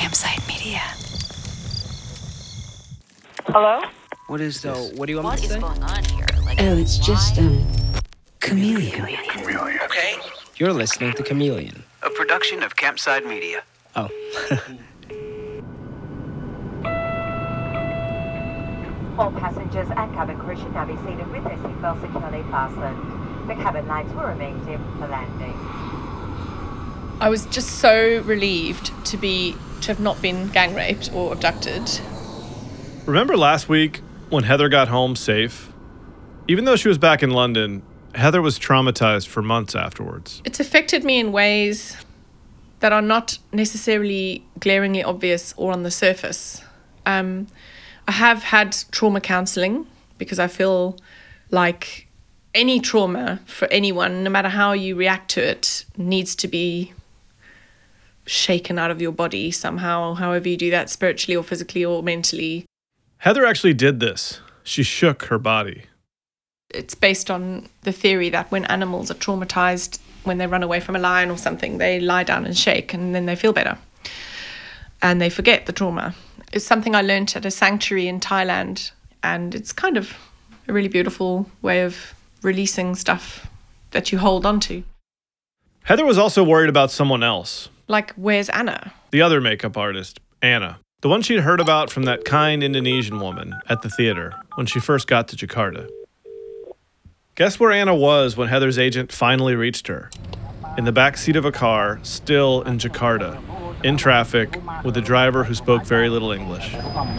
Campside Media. Hello? What is this? So, what do you want What me is to say? going on here? Like, Oh, it's just, Chameleon. Okay. You're listening to Chameleon. A production of Campside Media. Oh. All passengers and cabin crew should now be seated with their seatbelts securely fastened. The cabin lights will remain dim for landing. I was just so relieved to have not been gang raped or abducted. Remember last week when Heather got home safe? Even though she was back in London, Heather was traumatized for months afterwards. It's affected me in ways that are not necessarily glaringly obvious or on the surface. I have had trauma counselling because I feel like any trauma for anyone, no matter how you react to it, needs to be shaken out of your body somehow, however you do that, spiritually or physically or mentally. Heather actually did this. She shook her body. It's based on the theory that when animals are traumatized, when they run away from a lion or something, they lie down and shake and then they feel better. And they forget the trauma. It's something I learned at a sanctuary in Thailand. And it's kind of a really beautiful way of releasing stuff that you hold on to. Heather was also worried about someone else. Like, where's Anna? The other makeup artist, Anna. The one she'd heard about from that kind Indonesian woman at the theater when she first got to Jakarta. Guess where Anna was when Heather's agent finally reached her? In the back seat of a car, still in Jakarta, in traffic, with a driver who spoke very little English.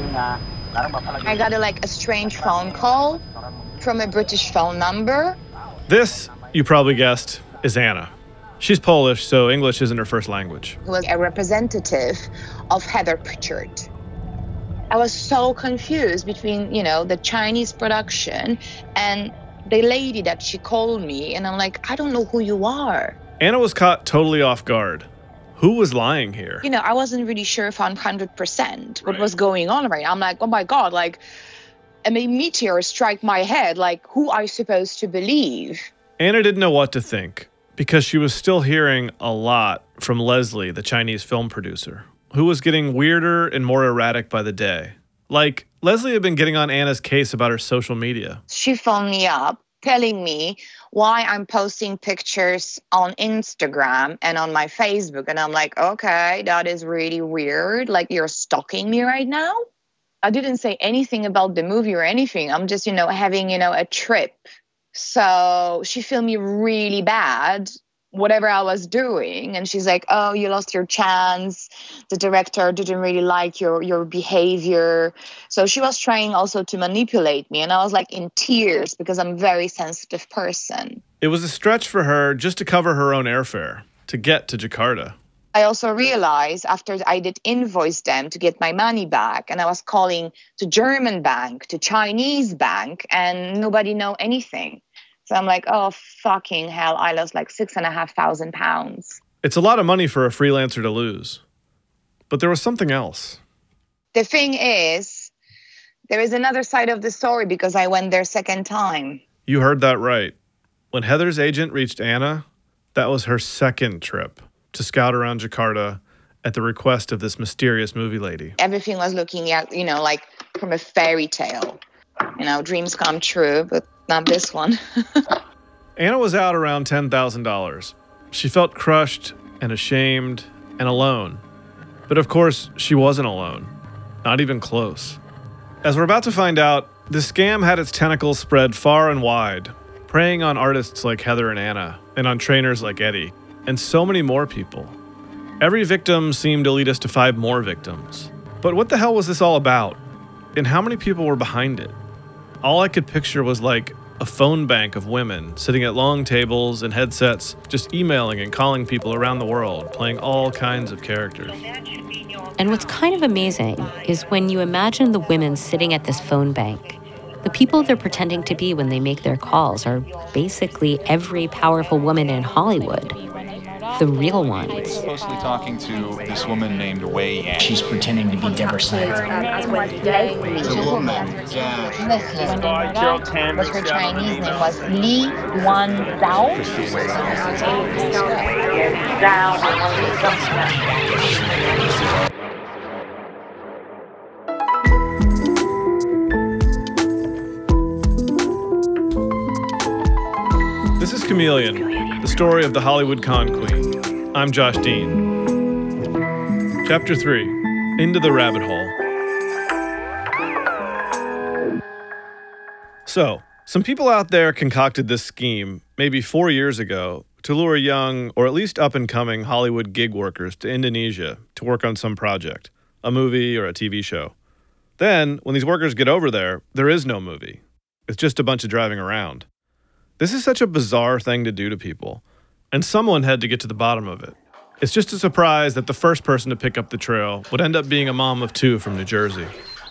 I got a strange phone call from a British phone number. This, you probably guessed, is Anna. She's Polish, so English isn't her first language. Who was a representative of Heather Pritchard. I was so confused between, the Chinese production and the lady that she called me. And I'm like, I don't know who you are. Anna was caught totally off guard. Who was lying here? I wasn't really sure if I'm 100% what was going on right now. I'm like, oh my God, a meteor strike my head. Who are you supposed to believe? Anna didn't know what to think, because she was still hearing a lot from Leslie, the Chinese film producer, who was getting weirder and more erratic by the day. Leslie had been getting on Anna's case about her social media. She phoned me up telling me why I'm posting pictures on Instagram and on my Facebook. And I'm like, okay, that is really weird. You're stalking me right now? I didn't say anything about the movie or anything. I'm just, having, a trip. So she filmed me really bad, whatever I was doing. And she's like, oh, you lost your chance. The director didn't really like your behavior. So she was trying also to manipulate me. And I was in tears because I'm a very sensitive person. It was a stretch for her just to cover her own airfare, to get to Jakarta. I also realized after I did invoice them to get my money back, and I was calling to German bank, to Chinese bank, and nobody know anything. So I'm like, oh, fucking hell, I lost £6,500. It's a lot of money for a freelancer to lose. But there was something else. The thing is, there is another side of the story because I went there second time. You heard that right. When Heather's agent reached Anna, that was her second trip to scout around Jakarta at the request of this mysterious movie lady. Everything was looking at, from a fairy tale. Dreams come true, but not this one. Anna was out around $10,000. She felt crushed and ashamed and alone. But of course, she wasn't alone. Not even close. As we're about to find out, the scam had its tentacles spread far and wide, preying on artists like Heather and Anna, and on trainers like Eddie, and so many more people. Every victim seemed to lead us to 5 more victims. But what the hell was this all about? And how many people were behind it? All I could picture was a phone bank of women sitting at long tables and headsets, just emailing and calling people around the world, playing all kinds of characters. And what's kind of amazing is when you imagine the women sitting at this phone bank, the people they're pretending to be when they make their calls are basically every powerful woman in Hollywood. The real ones. Closely talking to this woman named Wei Yan. She's pretending to be Deborah Snyder. The woman, but her Chinese name was Li Wan Zhao. Chameleon, the story of the Hollywood con queen. I'm Josh Dean. Chapter 3, Into the Rabbit Hole. So, some people out there concocted this scheme maybe 4 years ago to lure young, or at least up-and-coming Hollywood gig workers to Indonesia to work on some project, a movie or a TV show. Then, when these workers get over there is no movie. It's just a bunch of driving around. This is such a bizarre thing to do to people, and someone had to get to the bottom of it. It's just a surprise that the first person to pick up the trail would end up being a mom of two from New Jersey.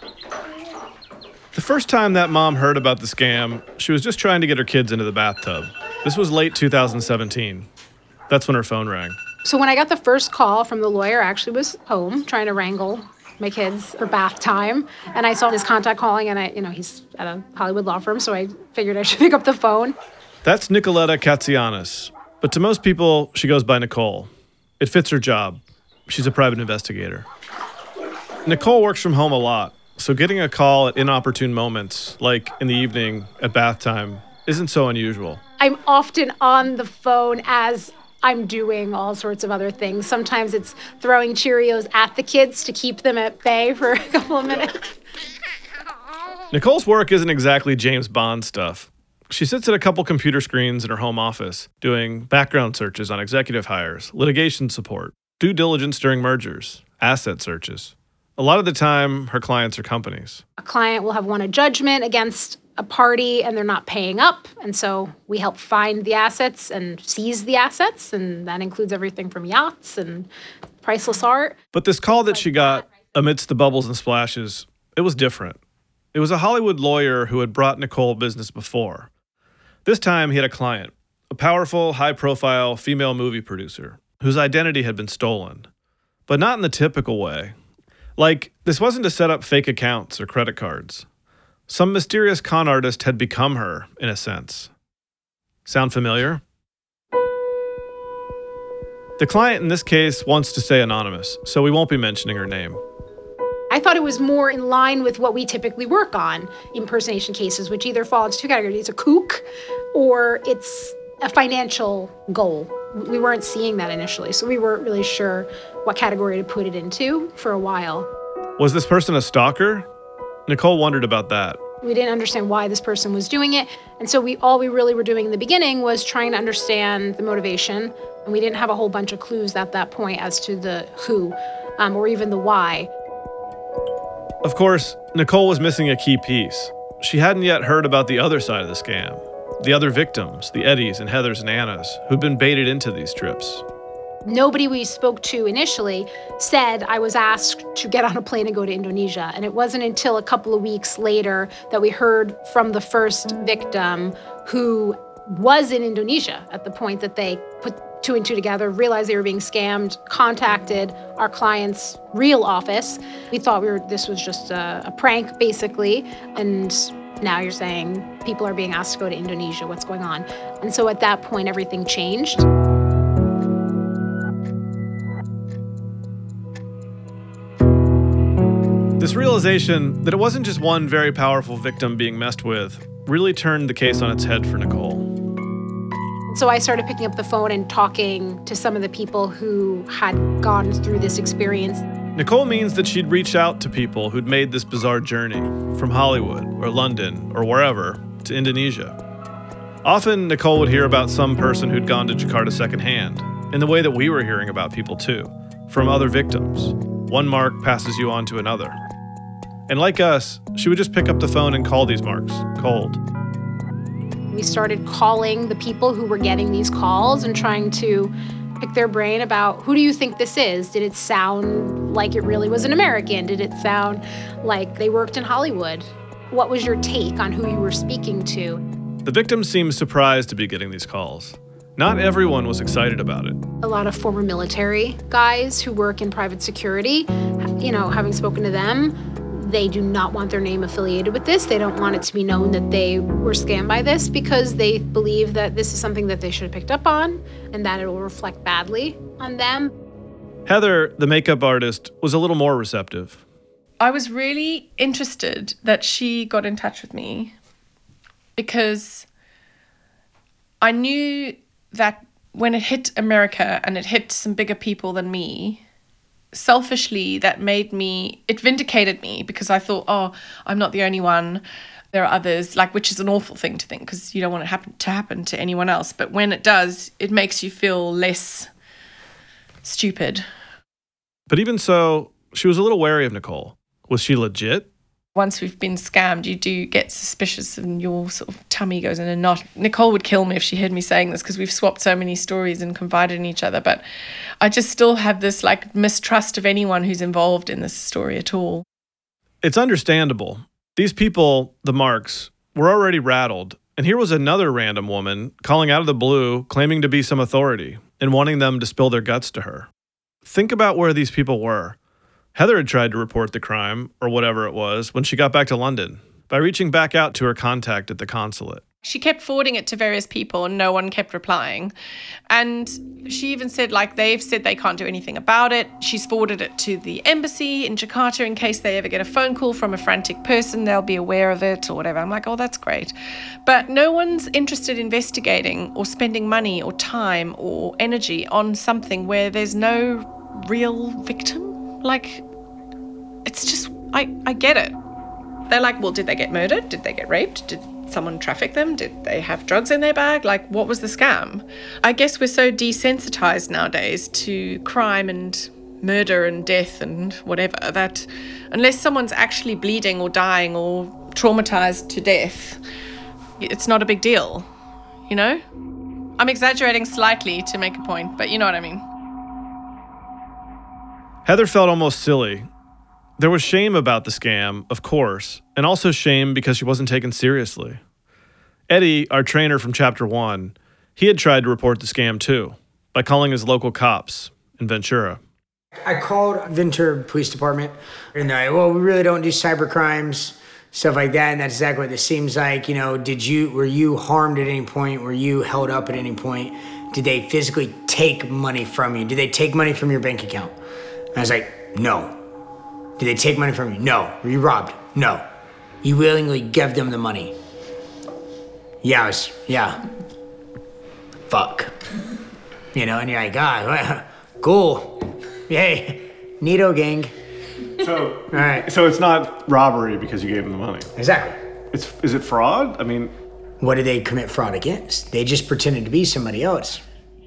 The first time that mom heard about the scam, she was just trying to get her kids into the bathtub. This was late 2017. That's when her phone rang. So when I got the first call from the lawyer, I actually was home trying to wrangle my kids for bath time. And I saw his contact calling, and he's at a Hollywood law firm, so I figured I should pick up the phone. That's Nicoletta Katsianis. But to most people, she goes by Nicole. It fits her job. She's a private investigator. Nicole works from home a lot, so getting a call at inopportune moments, like in the evening at bath time, isn't so unusual. I'm often on the phone as I'm doing all sorts of other things. Sometimes it's throwing Cheerios at the kids to keep them at bay for a couple of minutes. Nicole's work isn't exactly James Bond stuff. She sits at a couple computer screens in her home office, doing background searches on executive hires, litigation support, due diligence during mergers, asset searches. A lot of the time, her clients are companies. A client will have won a judgment against a party and they're not paying up. And so we help find the assets and seize the assets. And that includes everything from yachts and priceless art. But this call that she got amidst the bubbles and splashes, it was different. It was a Hollywood lawyer who had brought Nicole business before. This time, he had a client, a powerful, high-profile female movie producer whose identity had been stolen. But not in the typical way. Like, this wasn't to set up fake accounts or credit cards. Some mysterious con artist had become her, in a sense. Sound familiar? The client in this case wants to stay anonymous, so we won't be mentioning her name. I thought it was more in line with what we typically work on, impersonation cases, which either fall into two categories. It's a kook or it's a financial goal. We weren't seeing that initially, so we weren't really sure what category to put it into for a while. Was this person a stalker? Nicole wondered about that. We didn't understand why this person was doing it, and so all we really were doing in the beginning was trying to understand the motivation, and we didn't have a whole bunch of clues at that point as to the who or even the why. Of course, Nicole was missing a key piece. She hadn't yet heard about the other side of the scam, the other victims, the Eddies and Heathers and Annas, who'd been baited into these trips. Nobody we spoke to initially said I was asked to get on a plane and go to Indonesia. And it wasn't until a couple of weeks later that we heard from the first victim who was in Indonesia at the point that they put two and two together, realized they were being scammed, contacted our client's real office. We thought this was just a prank, basically. And now you're saying people are being asked to go to Indonesia. What's going on? And so at that point, everything changed. This realization that it wasn't just one very powerful victim being messed with really turned the case on its head for Nicole. So I started picking up the phone and talking to some of the people who had gone through this experience. Nicole means that she'd reached out to people who'd made this bizarre journey from Hollywood or London or wherever to Indonesia. Often, Nicole would hear about some person who'd gone to Jakarta secondhand, in the way that we were hearing about people too, from other victims. One mark passes you on to another. And like us, she would just pick up the phone and call these marks, cold. We started calling the people who were getting these calls and trying to pick their brain about, who do you think this is? Did it sound like it really was an American? Did it sound like they worked in Hollywood? What was your take on who you were speaking to? The victim seemed surprised to be getting these calls. Not everyone was excited about it. A lot of former military guys who work in private security, having spoken to them, they do not want their name affiliated with this. They don't want it to be known that they were scammed by this because they believe that this is something that they should have picked up on and that it will reflect badly on them. Heather, the makeup artist, was a little more receptive. I was really interested that she got in touch with me because I knew that when it hit America and it hit some bigger people than me, selfishly, it vindicated me, because I thought, oh, I'm not the only one. There are others, which is an awful thing to think, because you don't want it to happen to anyone else. But when it does, it makes you feel less stupid. But even so, she was a little wary of Nicole. Was she legit? Once we've been scammed, you do get suspicious and your sort of tummy goes in a knot. Nicole would kill me if she heard me saying this, because we've swapped so many stories and confided in each other. But I just still have this mistrust of anyone who's involved in this story at all. It's understandable. These people, the Marks, were already rattled. And here was another random woman calling out of the blue, claiming to be some authority and wanting them to spill their guts to her. Think about where these people were. Heather had tried to report the crime, or whatever it was, when she got back to London, by reaching back out to her contact at the consulate. She kept forwarding it to various people and no one kept replying. And she even said, they've said they can't do anything about it. She's forwarded it to the embassy in Jakarta in case they ever get a phone call from a frantic person, they'll be aware of it or whatever. I'm like, oh, that's great. But no one's interested in investigating or spending money or time or energy on something where there's no real victim. It's just, I get it. They're like, well, did they get murdered? Did they get raped? Did someone traffic them? Did they have drugs in their bag? What was the scam? I guess we're so desensitized nowadays to crime and murder and death and whatever that unless someone's actually bleeding or dying or traumatized to death, it's not a big deal, you know? I'm exaggerating slightly to make a point, but you know what I mean. Heather felt almost silly. There was shame about the scam, of course, and also shame because she wasn't taken seriously. Eddie, our trainer from Chapter 1, he had tried to report the scam too, by calling his local cops in Ventura. I called Ventura Police Department, and they're like, well, we really don't do cyber crimes, stuff like that, and that's exactly what this seems like. Were you harmed at any point? Were you held up at any point? Did they physically take money from you? Did they take money from your bank account? And I was like, no. Did they take money from you? No. Were you robbed? No. You willingly gave them the money? Yeah. Fuck. And you're like, cool. Yay. Neato gang. So, all right. So it's not robbery because you gave them the money? Exactly. Is it fraud? What did they commit fraud against? They just pretended to be somebody else.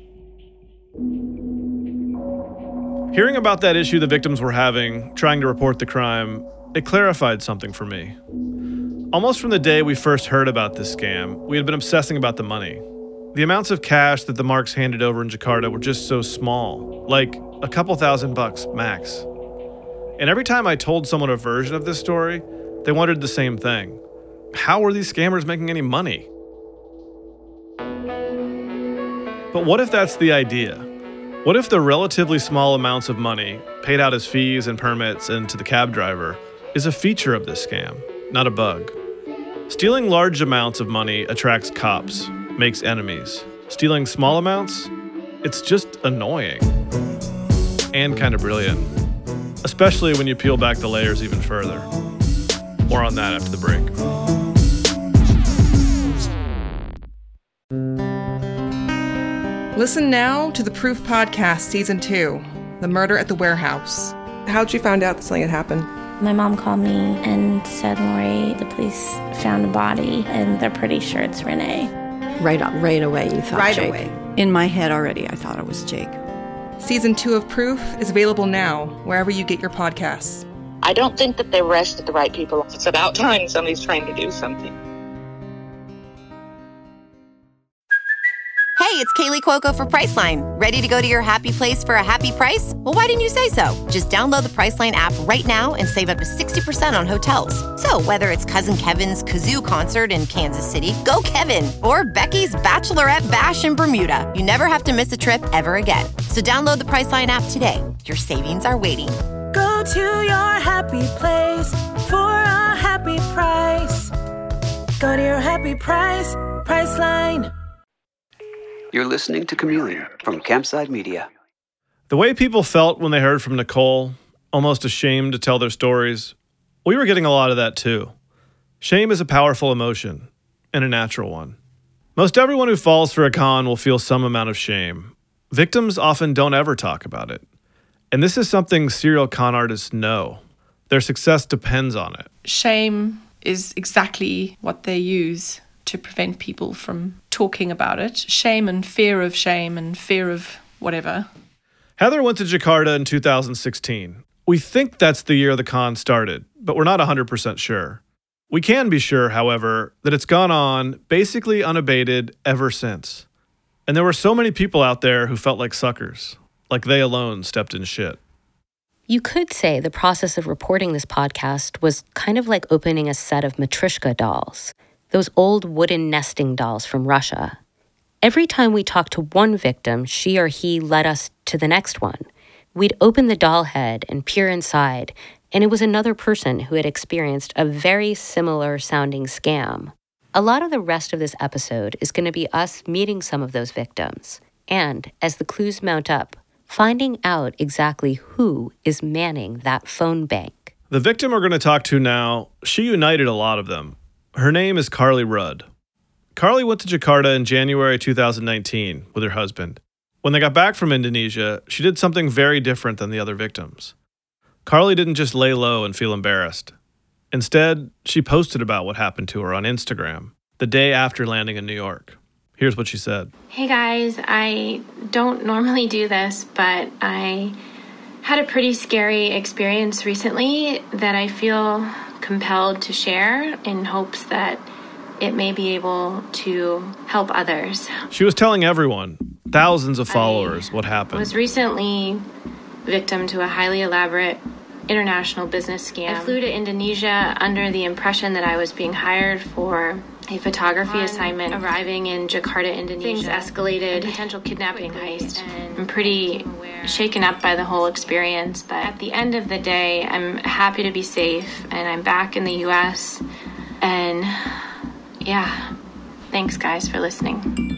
Hearing about that issue the victims were having, trying to report the crime, it clarified something for me. Almost from the day we first heard about this scam, we had been obsessing about the money. The amounts of cash that the Marks handed over in Jakarta were just so small, like a couple $1,000 max. And every time I told someone a version of this story, they wondered the same thing. How were these scammers making any money? But what if that's the idea? What if the relatively small amounts of money paid out as fees and permits and to the cab driver is a feature of this scam, not a bug? Stealing large amounts of money attracts cops, makes enemies. Stealing small amounts, it's just annoying. And kind of brilliant. Especially when you peel back the layers even further. More on that after the break. Listen now to the Proof Podcast Season 2, The Murder at the Warehouse. How'd you find out that something had happened? My mom called me and said, Lori, the police found a body and they're pretty sure it's Renee. Right away you thought right Jake. Away. In my head already, I thought it was Jake. Season 2 of Proof is available now, wherever you get your podcasts. I don't think that they arrested the right people. It's about time somebody's trying to do something. Hey, it's Kaylee Cuoco for Priceline. Ready to go to your happy place for a happy price? Well, why didn't you say so? Just download the Priceline app right now and save up to 60% on hotels. So whether it's Cousin Kevin's Kazoo Concert in Kansas City, go Kevin, or Becky's Bachelorette Bash in Bermuda, you never have to miss a trip ever again. So download the Priceline app today. Your savings are waiting. Go to your happy place for a happy price. Go to your happy price, Priceline. You're listening to Chameleon from Campside Media. The way people felt when they heard from Nicole, almost ashamed to tell their stories, we were getting a lot of that too. Shame is a powerful emotion, and a natural one. Most everyone who falls for a con will feel some amount of shame. Victims often don't ever talk about it. And this is something serial con artists know. Their success depends on it. Shame is exactly what they use to prevent people from talking about it. Shame and fear of whatever. Heather went to Jakarta in 2016. We think that's the year the con started, but we're not 100% sure. We can be sure, however, that it's gone on basically unabated ever since. And there were so many people out there who felt like suckers, like they alone stepped in shit. You could say the process of reporting this podcast was kind of like opening a set of Matryoshka dolls, those old wooden nesting dolls from Russia. Every time we talked to one victim, she or he led us to the next one. We'd open the doll head and peer inside, and it was another person who had experienced a very similar sounding scam. A lot of the rest of this episode is going to be us meeting some of those victims, and as the clues mount up, finding out exactly who is manning that phone bank. The victim we're going to talk to now, she united a lot of them. Her name is Carly Rudd. Carly went to Jakarta in January 2019 with her husband. When they got back from Indonesia, she did something very different than the other victims. Carly didn't just lay low and feel embarrassed. Instead, she posted about what happened to her on Instagram the day after landing in New York. Here's what she said. Hey guys, I don't normally do this, but I had a pretty scary experience recently that I feel compelled to share in hopes that it may be able to help others. She was telling everyone, thousands of followers, what happened. I was recently victim to a highly elaborate international business scam. I flew to Indonesia under the impression that I was being hired for a photography assignment. Arriving in Jakarta, Indonesia, things escalated, potential kidnapping heist. I'm pretty shaken up by the whole experience, but at the end of the day, I'm happy to be safe, and I'm back in the U.S., and yeah, thanks guys for listening.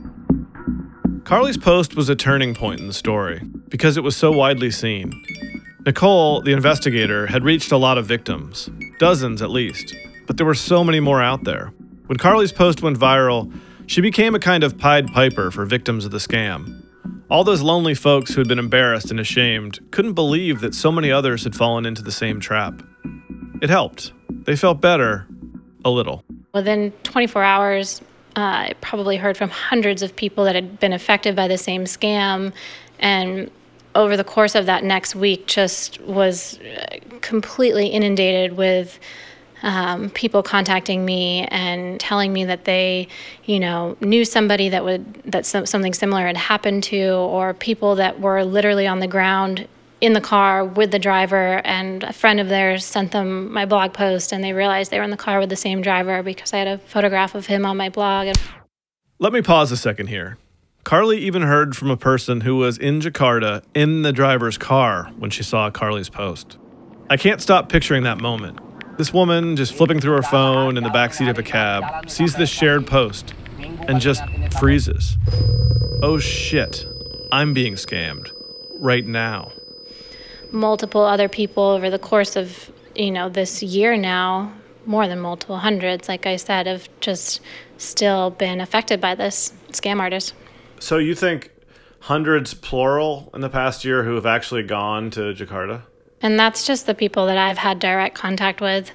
Carly's post was a turning point in the story because it was so widely seen. Nicole, the investigator, had reached a lot of victims, dozens at least, but there were so many more out there. When Carly's post went viral, she became a kind of Pied Piper for victims of the scam. All those lonely folks who had been embarrassed and ashamed couldn't believe that so many others had fallen into the same trap. It helped. They felt better, a little. Within 24 hours, I probably heard from hundreds of people that had been affected by the same scam, and over the course of that next week just was completely inundated with people contacting me and telling me that they, knew somebody that something similar had happened to, or people that were literally on the ground in the car with the driver, and a friend of theirs sent them my blog post, and they realized they were in the car with the same driver because I had a photograph of him on my blog. Let me pause a second here. Carly even heard from a person who was in Jakarta in the driver's car when she saw Carly's post. I can't stop picturing that moment. This woman, just flipping through her phone in the backseat of a cab, sees this shared post and just freezes. Oh shit, I'm being scammed right now. Multiple other people over the course of, this year now, more than multiple hundreds, like I said, have just still been affected by this scam artist. So you think hundreds, plural, in the past year who have actually gone to Jakarta? And that's just the people that I've had direct contact with.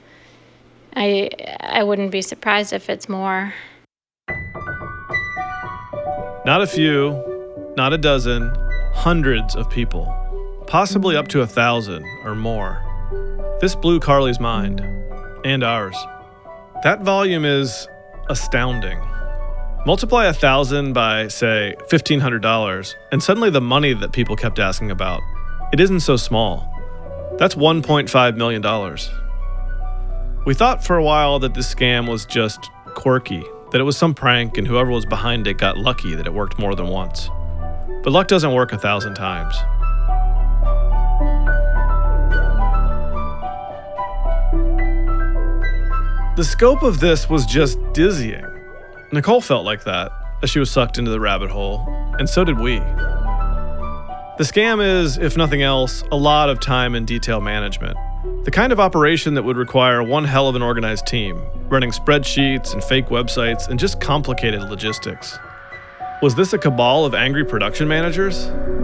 I wouldn't be surprised if it's more. Not a few, not a dozen, hundreds of people. Possibly up to 1,000 or more. This blew Carly's mind, and ours. That volume is astounding. Multiply 1,000 by, say, $1,500, and suddenly the money that people kept asking about, it isn't so small. That's $1.5 million. We thought for a while that this scam was just quirky, that it was some prank and whoever was behind it got lucky that it worked more than once. But luck doesn't work 1,000 times. The scope of this was just dizzying. Nicole felt like that as she was sucked into the rabbit hole, and so did we. The scam is, if nothing else, a lot of time and detail management, The kind of operation that would require one hell of an organized team, running spreadsheets and fake websites and just complicated logistics. Was this a cabal of angry production managers?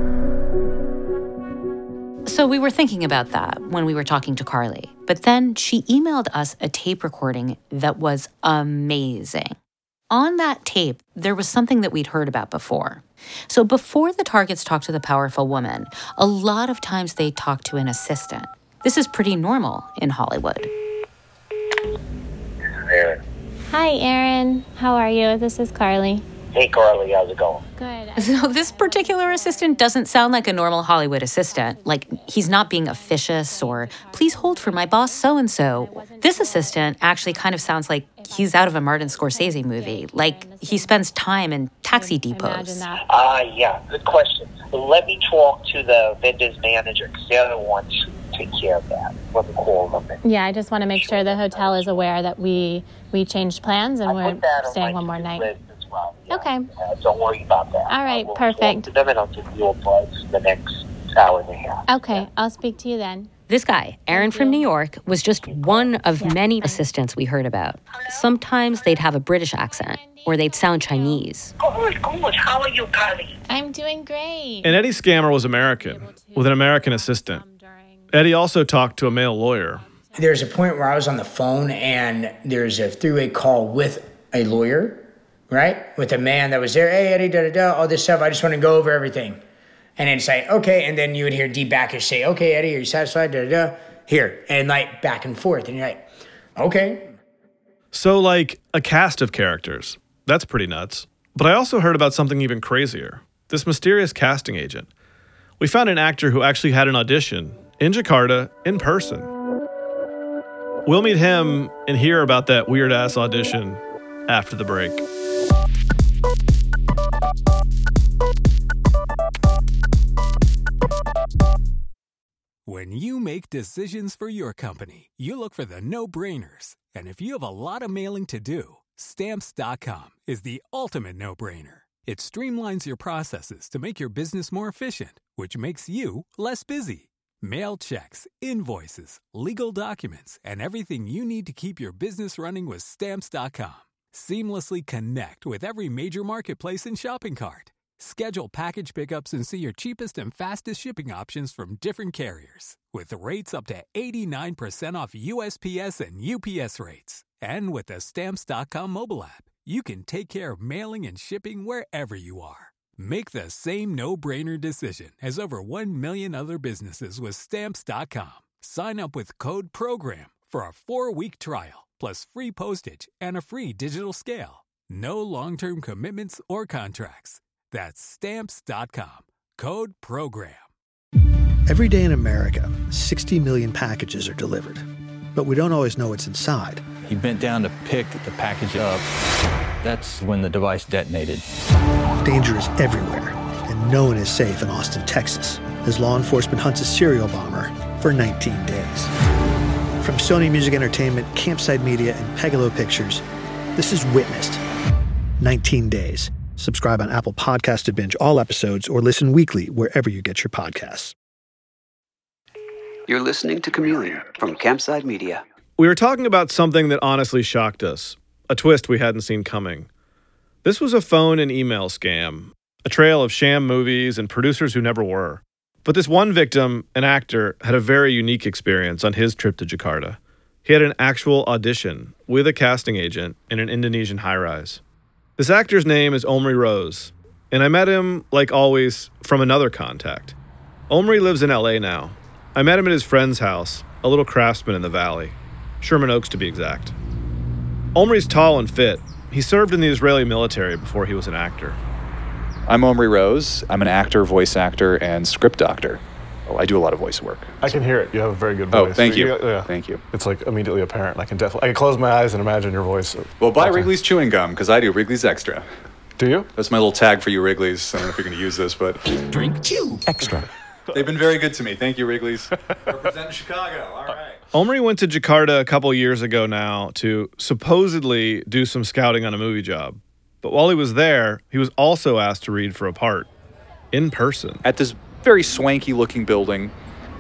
So we were thinking about that when we were talking to Carly. But then she emailed us a tape recording that was amazing. On that tape, there was something that we'd heard about before. So before the targets talk to the powerful woman, a lot of times they talk to an assistant. This is pretty normal in Hollywood. Aaron. Hi, Aaron. How are you? This is Carly. Hey, Carly. How's it going? Good. So this particular assistant doesn't sound like a normal Hollywood assistant. Like, he's not being officious or, please hold for my boss so-and-so. This assistant actually kind of sounds like he's out of a Martin Scorsese movie. Like, he spends time in taxi depots. Yeah. Good question. Let me talk to the vendor's manager because they're the ones who take care of that. Let me call them. Yeah, I just want to make sure the hotel is aware that we changed plans and we're staying one more night. Okay. Don't worry about that. All right, we'll perfect. Talk to them and I'll give you a buzz the next hour and a half. Okay, I'll speak to you then. This guy, Aaron from New York, was just one of many assistants we heard about. Sometimes they'd have a British accent, or they'd sound Chinese. Good. How are you, Carly? I'm doing great. And Eddie Scammer was American, with an American assistant. Eddie also talked to a male lawyer. There's a point where I was on the phone and there's a three-way call with a lawyer, right? With a man that was there. Hey, Eddie, da-da-da, all this stuff. I just want to go over everything. And then say, okay. And then you would hear Dee Backus say, okay, Eddie, are you satisfied? Da-da-da. Here. And like back and forth. And you're like, okay. So like a cast of characters. That's pretty nuts. But I also heard about something even crazier. This mysterious casting agent. We found an actor who actually had an audition in Jakarta in person. We'll meet him and hear about that weird-ass audition after the break. When you make decisions for your company, you look for the no-brainers. And if you have a lot of mailing to do, Stamps.com is the ultimate no-brainer. It streamlines your processes to make your business more efficient, which makes you less busy. Mail checks, invoices, legal documents, and everything you need to keep your business running with Stamps.com. Seamlessly connect with every major marketplace and shopping cart. Schedule package pickups and see your cheapest and fastest shipping options from different carriers. With rates up to 89% off USPS and UPS rates. And with the Stamps.com mobile app, you can take care of mailing and shipping wherever you are. Make the same no-brainer decision as over 1 million other businesses with Stamps.com. Sign up with code PROGRAM for a 4-week trial, plus free postage and a free digital scale. No long-term commitments or contracts. That's Stamps.com. Code PROGRAM. Every day in America, 60 million packages are delivered. But we don't always know what's inside. He bent down to pick the package up. That's when the device detonated. Danger is everywhere, and no one is safe in Austin, Texas, as law enforcement hunts a serial bomber for 19 days. From Sony Music Entertainment, Campside Media, and Pegalo Pictures, this is Witnessed. 19 Days. Subscribe on Apple Podcasts to binge all episodes or listen weekly wherever you get your podcasts. You're listening to Chameleon from Campside Media. We were talking about something that honestly shocked us, a twist we hadn't seen coming. This was a phone and email scam, a trail of sham movies and producers who never were. But this one victim, an actor, had a very unique experience on his trip to Jakarta. He had an actual audition with a casting agent in an Indonesian high-rise. This actor's name is Omri Rose, and I met him, like always, from another contact. Omri lives in LA now. I met him at his friend's house, a little craftsman in the valley. Sherman Oaks, to be exact. Omri's tall and fit. He served in the Israeli military before he was an actor. I'm Omri Rose. I'm an actor, voice actor, and script doctor. Oh, I do a lot of voice work. I can hear it. You have a very good voice. Oh, thank you. Yeah. Thank you. It's like immediately apparent. I can close my eyes and imagine your voice. Well, buy Wrigley's chewing gum, because I do Wrigley's Extra. Do you? That's my little tag for you, Wrigley's. I don't know if you're going to use this, but... Drink Chew Extra. They've been very good to me. Thank you, Wrigley's. Represent Chicago. All right. Omri went to Jakarta a couple years ago now to supposedly do some scouting on a movie job. But while he was there, he was also asked to read for a part. In person. At this very swanky-looking building,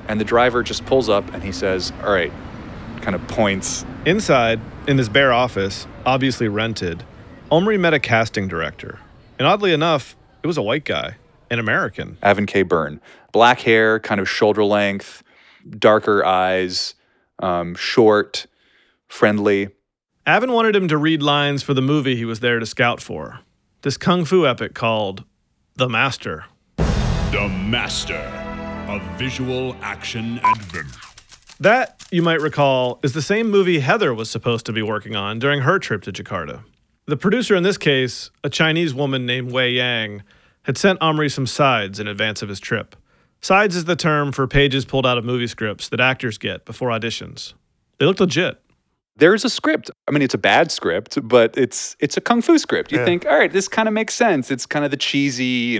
And the driver just pulls up and he says, all right, kind of points. Inside, in this bare office, obviously rented, Omri met a casting director. And oddly enough, it was a white guy, an American. Avin K. Byrne. Black hair, kind of shoulder length, darker eyes, short, friendly. Avin wanted him to read lines for the movie he was there to scout for. This kung fu epic called The Master. The Master, a visual action adventure. That, you might recall, is the same movie Heather was supposed to be working on during her trip to Jakarta. The producer in this case, a Chinese woman named Wei Yang, had sent Omri some sides in advance of his trip. Sides is the term for pages pulled out of movie scripts that actors get before auditions. They looked legit. There's a script. I mean, it's a bad script, but it's a kung fu script. You think, all right, this kind of makes sense. It's kind of the cheesy,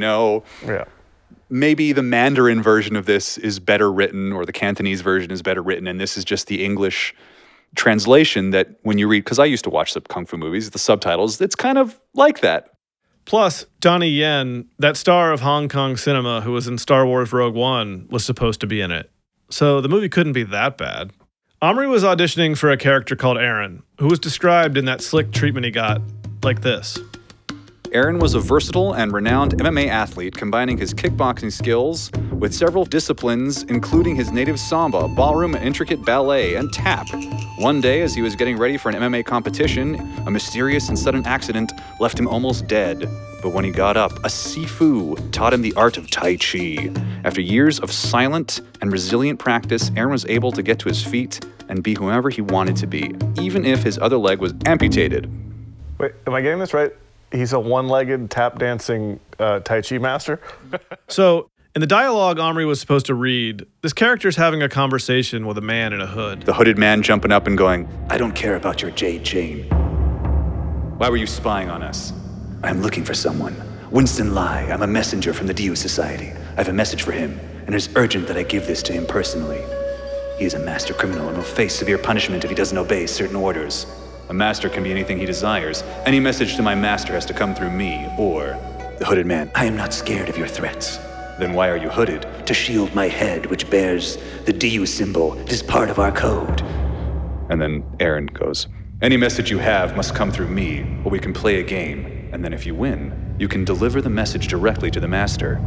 maybe the Mandarin version of this is better written or the Cantonese version is better written, and this is just the English translation that when you read, because I used to watch the kung fu movies, the subtitles, it's kind of like that. Plus, Donnie Yen, that star of Hong Kong cinema who was in Star Wars Rogue One, was supposed to be in it. So the movie couldn't be that bad. Omri was auditioning for a character called Aaron, who was described in that slick treatment he got like this. Aaron was a versatile and renowned MMA athlete, combining his kickboxing skills with several disciplines, including his native samba, ballroom, and intricate ballet, and tap. One day, as he was getting ready for an MMA competition, a mysterious and sudden accident left him almost dead. But when he got up, a Sifu taught him the art of Tai Chi. After years of silent and resilient practice, Aaron was able to get to his feet and be whoever he wanted to be, even if his other leg was amputated. Wait, am I getting this right? He's a one-legged tap-dancing Tai Chi master? So, in the dialogue Omri was supposed to read, this character's having a conversation with a man in a hood. The hooded man jumping up and going, I don't care about your jade chain. Why were you spying on us? I'm looking for someone. Winston Lai, I'm a messenger from the Diu Society. I have a message for him, and it's urgent that I give this to him personally. He is a master criminal and will face severe punishment if he doesn't obey certain orders. A master can be anything he desires. Any message to my master has to come through me, or... The hooded man, I am not scared of your threats. Then why are you hooded? To shield my head, which bears the Diu symbol. It is part of our code. And then Aaron goes, any message you have must come through me, or we can play a game. And then if you win, you can deliver the message directly to the master.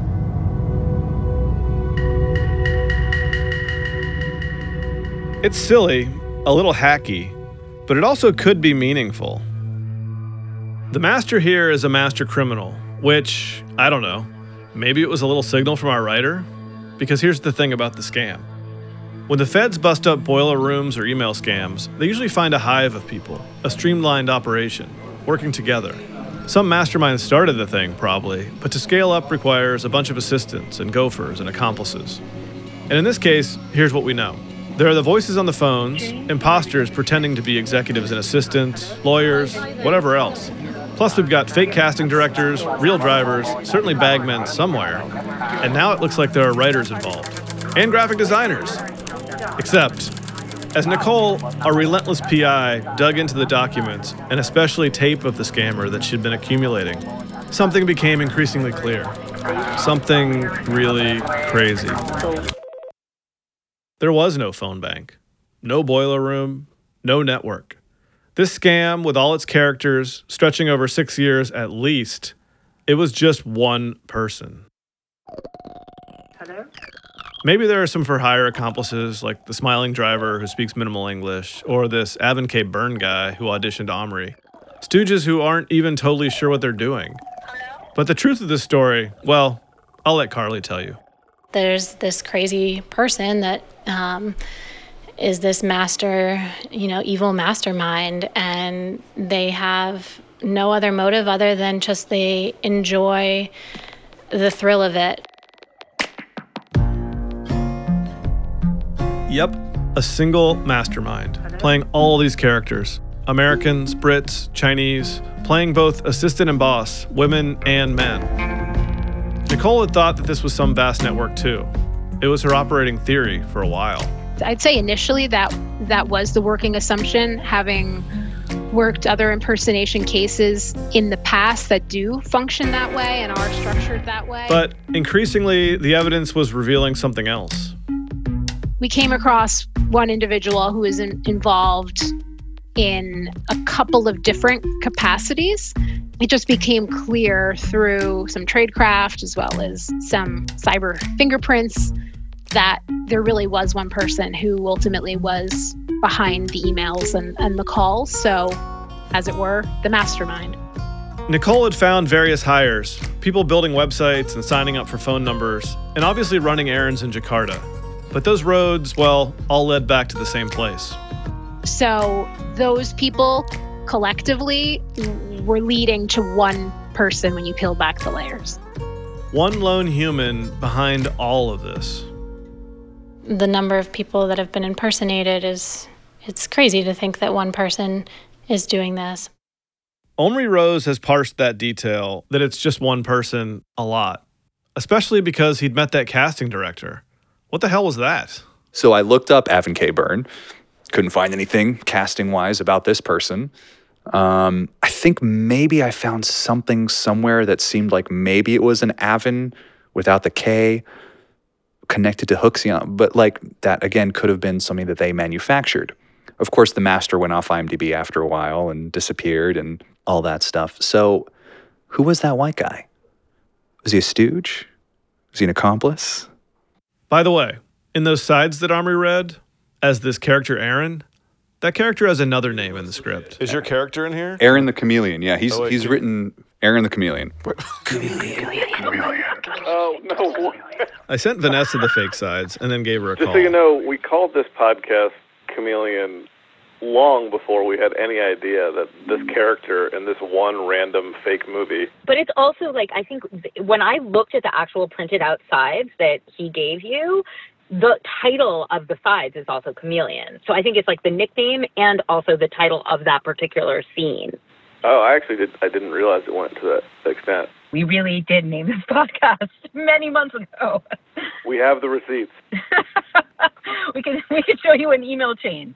It's silly, a little hacky, but it also could be meaningful. The master here is a master criminal, which, I don't know, maybe it was a little signal from our writer? Because here's the thing about the scam. When the feds bust up boiler rooms or email scams, they usually find a hive of people, a streamlined operation, working together. Some mastermind started the thing, probably, but to scale up requires a bunch of assistants and gophers and accomplices. And in this case, here's what we know. There are the voices on the phones, imposters pretending to be executives and assistants, lawyers, whatever else. Plus we've got fake casting directors, real drivers, certainly bagmen somewhere. And now it looks like there are writers involved. And graphic designers. Except, as Nicole, our relentless PI, dug into the documents, and especially tape of the scammer that she'd been accumulating, something became increasingly clear. Something really crazy. There was no phone bank, no boiler room, no network. This scam, with all its characters, stretching over 6 years at least, it was just one person. Hello? Maybe there are some for-hire accomplices, like the smiling driver who speaks minimal English, or this Avin K. Byrne guy who auditioned Omri. Stooges who aren't even totally sure what they're doing. But the truth of this story, well, I'll let Carly tell you. There's this crazy person that is this master, evil mastermind, and they have no other motive other than just they enjoy the thrill of it. Yep, a single mastermind, playing all these characters. Americans, Brits, Chinese, playing both assistant and boss, women and men. Nicole had thought that this was some vast network too. It was her operating theory for a while. I'd say initially that was the working assumption, having worked other impersonation cases in the past that do function that way and are structured that way. But increasingly, the evidence was revealing something else. we came across one individual who was involved in a couple of different capacities. It just became clear through some tradecraft as well as some cyber fingerprints that there really was one person who ultimately was behind the emails and the calls. So, as it were, the mastermind. Nicole had found various hires, people building websites and signing up for phone numbers, and obviously running errands in Jakarta. But those roads, well, all led back to the same place. So those people collectively were leading to one person when you peel back the layers. One lone human behind all of this. The number of people that have been impersonated it's crazy to think that one person is doing this. Omri Rose has parsed that detail, that it's just one person, a lot. Especially because he'd met that casting director. What the hell was that? So I looked up Avin K. Byrne. Couldn't find anything casting-wise about this person. I think maybe I found something somewhere that seemed like maybe it was an Avin without the K connected to Huxion. But like that, again, could have been something that they manufactured. Of course, the master went off IMDb after a while and disappeared and all that stuff. So who was that white guy? Was he a stooge? Was he an accomplice? By the way, in those sides that Omri read, as this character Aaron, that character has another name in the script. Is your character in here? Aaron the Chameleon. Yeah, he's written Aaron the Chameleon. Oh, no. I sent Vanessa the fake sides and then gave her a Just call. so you know, we called this podcast Chameleon long before we had any idea that this character in this one random fake movie. But it's also like, I think when I looked at the actual printed out sides that he gave you, the title of the sides is also Chameleon. So I think it's like the nickname and also the title of that particular scene. Oh, I didn't realize it went to that extent. We really did name this podcast many months ago. We have the receipts. We can show you an email chain.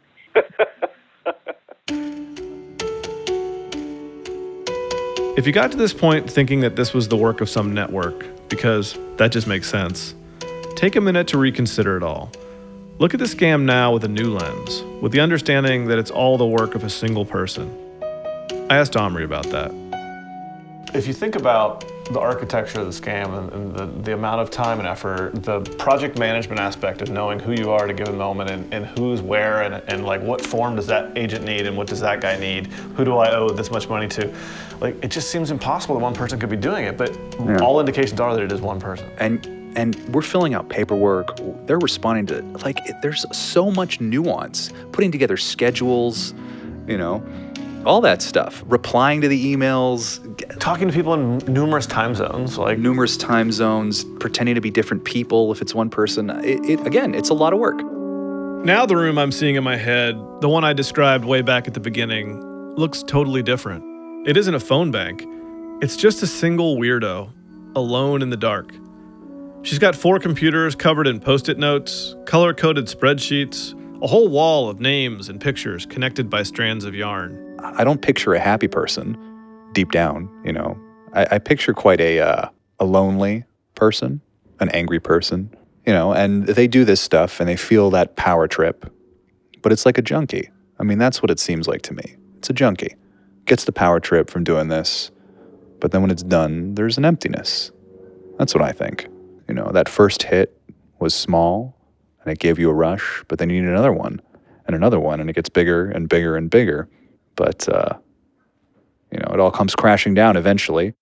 If you got to this point thinking that this was the work of some network, because that just makes sense, take a minute to reconsider it all. Look at the scam now with a new lens, with the understanding that it's all the work of a single person. I asked Omri about that. If you think about the architecture of the scam and the amount of time and effort, the project management aspect of knowing who you are at a given moment and who's where and like what form does that agent need and what does that guy need, who do I owe this much money to, like it just seems impossible that one person could be doing it, but all indications are that it is one person. And we're filling out paperwork, they're responding to, there's so much nuance, putting together schedules, all that stuff, replying to the emails, talking to people in numerous time zones, pretending to be different people if it's one person. Again, it's a lot of work. Now the room I'm seeing in my head, the one I described way back at the beginning, looks totally different. It isn't a phone bank. It's just a single weirdo, alone in the dark. She's got 4 computers covered in Post-it notes, color-coded spreadsheets, a whole wall of names and pictures connected by strands of yarn. I don't picture a happy person deep down, I picture quite a lonely person, an angry person, and they do this stuff and they feel that power trip, but it's like a junkie. I mean, that's what it seems like to me. It's a junkie. Gets the power trip from doing this, but then when it's done, there's an emptiness. That's what I think. That first hit was small and it gave you a rush, but then you need another one, and it gets bigger and bigger and bigger. But, it all comes crashing down eventually.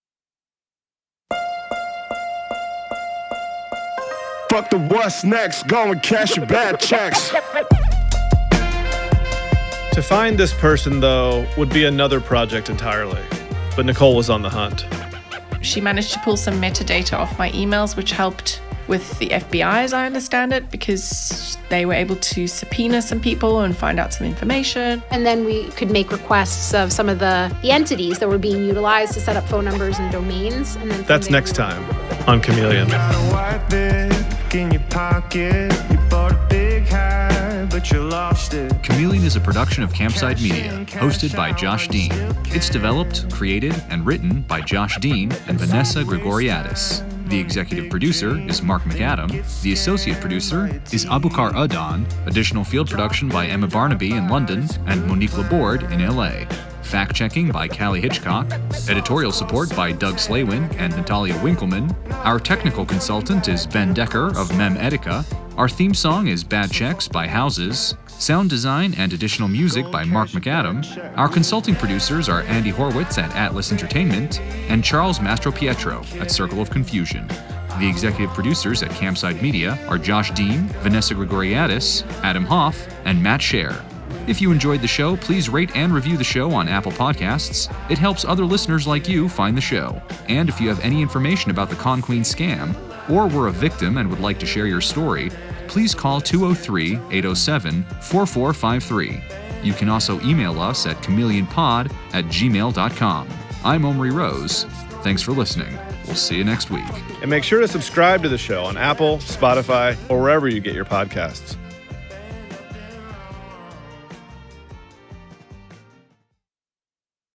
Fuck the what's next, go and cash your bad checks. To find this person, though, would be another project entirely. But Nicole was on the hunt. She managed to pull some metadata off my emails, which helped with the FBI, as I understand it, because they were able to subpoena some people and find out some information. And then we could make requests of some of the entities that were being utilized to set up phone numbers and domains. And then that's next time on Chameleon. Chameleon is a production of Campside Media, hosted by Josh Dean. It's developed, created, and written by Josh Dean and Vanessa Gregoriadis. The executive producer is Mark McAdam. The associate producer is Abukar Adan. Additional field production by Emma Barnaby in London and Monique Laborde in LA. Fact-checking by Callie Hitchcock. Editorial support by Doug Slaywin and Natalia Winkleman. Our technical consultant is Ben Decker of Mem Etica. Our theme song is Bad Checks by Houses. Sound design and additional music by Mark McAdam. Our consulting producers are Andy Horwitz at Atlas Entertainment and Charles Mastropietro at Circle of Confusion. The executive producers at Campside Media are Josh Dean, Vanessa Gregoriadis, Adam Hoff, and Matt Scher. If you enjoyed the show, please rate and review the show on Apple Podcasts. It helps other listeners like you find the show. And if you have any information about the Con Queen scam, or were a victim and would like to share your story, please call 203-807-4453. You can also email us at chameleonpod@gmail.com. I'm Omri Rose. Thanks for listening. We'll see you next week. And make sure to subscribe to the show on Apple, Spotify, or wherever you get your podcasts.